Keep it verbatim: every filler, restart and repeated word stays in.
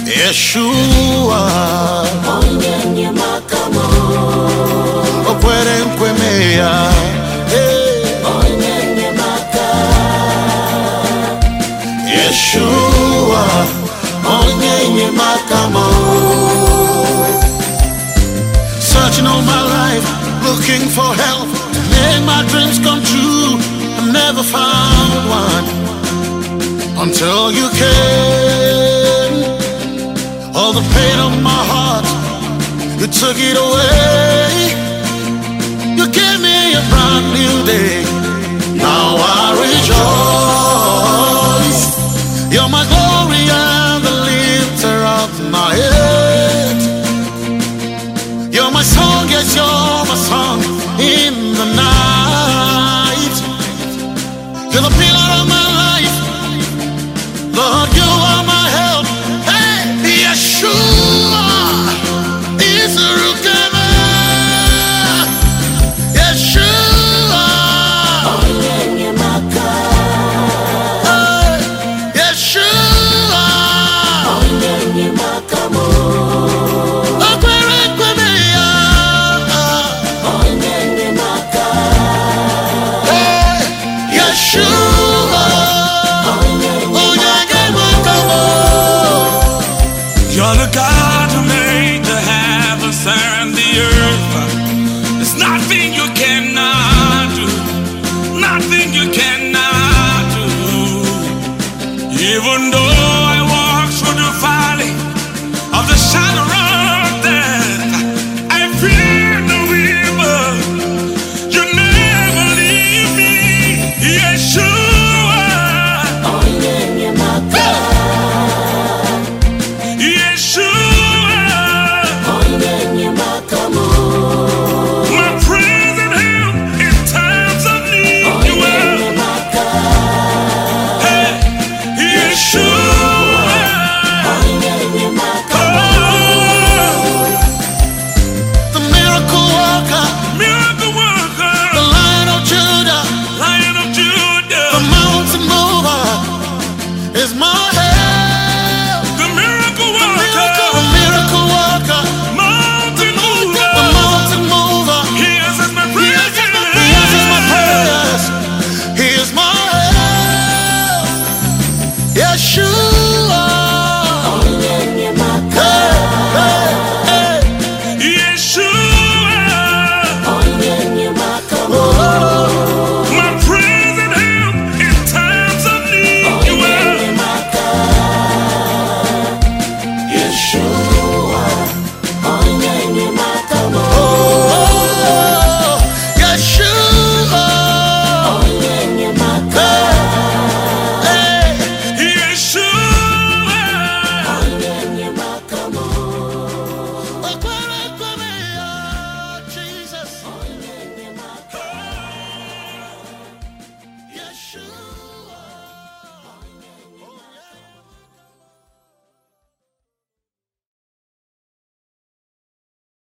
Yeshua, onyenye makamo, okwere nkwemea, onyenye maka. Yeshua, onyenye makamo. Searching all my life, looking for help, make my dreams come true. I never found one until you came. All the pain of my heart, you took it away. You gave me a brand new day. Now I rejoice. You're my glory and the lifter of my head. You're my song, yes, you're my song in the night. You're the pillar of my life. Lord, you are my help. Yeshua is the Rukaman. Yeshua, Onyenye maka. Yeshua, Onyenye makamo, okwere nkwemea. onyenye maka. Yeshua, onyenye makamo. You're the God who made the heavens and the earth. There's nothing you cannot do, nothing you cannot do. Even though I walk through the valley of the shadow of death, I fear no evil. You never leave me, Yeshua. Onyenye maka. Yeshua, Onyenye makamo, my present help in times of need. You are, onyenye maka. hey, Yeshua, Onyenye maka.